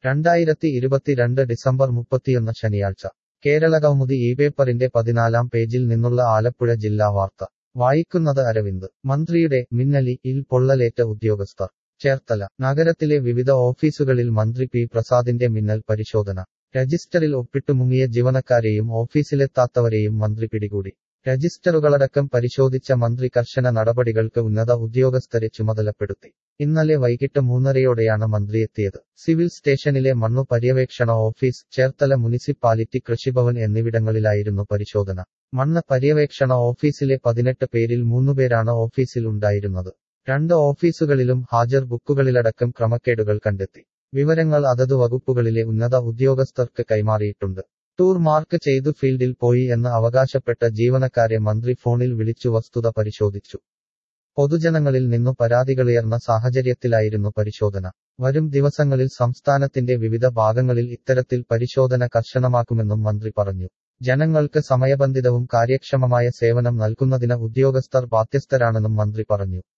2022 December 31 ശനിയാഴ്ച കേരളകൗമുദി പേപ്പറിന്റെ 14-ാം പേജിൽ നിന്നുള്ള ആലപ്പുഴ ജില്ലാ വാർത്ത വായിക്കുന്നത് അരവിന്ദ്. മന്ത്രിയുടെ മിന്നലിൽ പൊള്ളലേറ്റ ഉദ്യോഗസ്ഥർ. ചേർത്തല നഗരത്തിലെ വിവിധ ഓഫീസുകളിൽ മന്ത്രി പി പ്രസാദിന്റെ മിന്നൽ പരിശോധന. രജിസ്റ്ററിൽ ഒപ്പിട്ടു മുങ്ങിയ ജീവനക്കാരെയും ഓഫീസിലെത്താത്തവരെയും മന്ത്രി പിടികൂടി. രജിസ്റ്ററുകളടക്കം പരിശോധിച്ച മന്ത്രി കർശന നടപടികൾക്ക് ഉന്നത ഉദ്യോഗസ്ഥരെ ചുമതലപ്പെടുത്തി. ഇന്നലെ വൈകിട്ട് 3:30-യോടെയാണ് മന്ത്രിയെത്തിയത്. സിവിൽ സ്റ്റേഷനിലെ മണ്ണു പര്യവേക്ഷണ ഓഫീസ്, ചേർത്തല മുനിസിപ്പാലിറ്റി കൃഷിഭവൻ എന്നിവിടങ്ങളിലായിരുന്നു പരിശോധന. മണ്ണ് പര്യവേക്ഷണ ഓഫീസിലെ 18 പേരിൽ 3 പേരാണ് ഓഫീസിൽ ഉണ്ടായിരുന്നത്. 2 ഓഫീസുകളിലും ഹാജർ ബുക്കുകളിലടക്കം ക്രമക്കേടുകൾ കണ്ടെത്തി. വിവരങ്ങൾ അതതു വകുപ്പുകളിലെ ഉന്നത ഉദ്യോഗസ്ഥർക്ക് കൈമാറിയിട്ടുണ്ട്. ടൂർ മാർക്ക് ചെയ്തു ഫീൽഡിൽ പോയി എന്ന് അവകാശപ്പെട്ട ജീവനക്കാരെ മന്ത്രി ഫോണിൽ വിളിച്ചു വസ്തുത പരിശോധിച്ചു. പൊതുജനങ്ങളിൽ നിന്നു പരാതികളുയർന്ന സാഹചര്യത്തിലായിരുന്നു പരിശോധന. വരും ദിവസങ്ങളിൽ സംസ്ഥാനത്തിന്റെ വിവിധ ഭാഗങ്ങളിൽ ഇത്തരത്തിൽ പരിശോധന കർശനമാക്കുമെന്നും മന്ത്രി പറഞ്ഞു. ജനങ്ങൾക്ക് സമയബന്ധിതവും കാര്യക്ഷമമായ സേവനം നൽകുന്നതിന് ഉദ്യോഗസ്ഥർ ബാധ്യസ്ഥരാണെന്നും മന്ത്രി പറഞ്ഞു.